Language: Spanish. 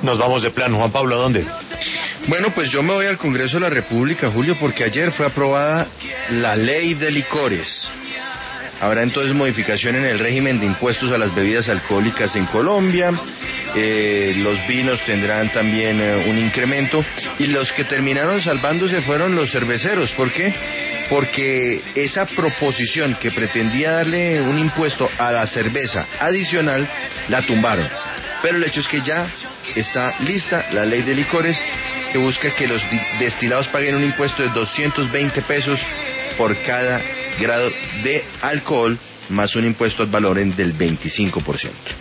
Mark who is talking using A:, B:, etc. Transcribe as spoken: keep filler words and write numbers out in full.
A: Nos vamos de plan. Juan Pablo, ¿a dónde?
B: Bueno, pues yo me voy al Congreso de la República, Julio, porque ayer fue aprobada la ley de licores. Habrá entonces modificación en el régimen de impuestos a las bebidas alcohólicas en Colombia. Eh, los vinos tendrán también eh, un incremento, y los que terminaron salvándose fueron los cerveceros. ¿Por qué? Porque esa proposición que pretendía darle un impuesto a la cerveza adicional la tumbaron. Pero el hecho es que ya está lista la ley de licores, que busca que los destilados paguen un impuesto de doscientos veinte pesos por cada grado de alcohol, más un impuesto al valor del veinticinco por ciento.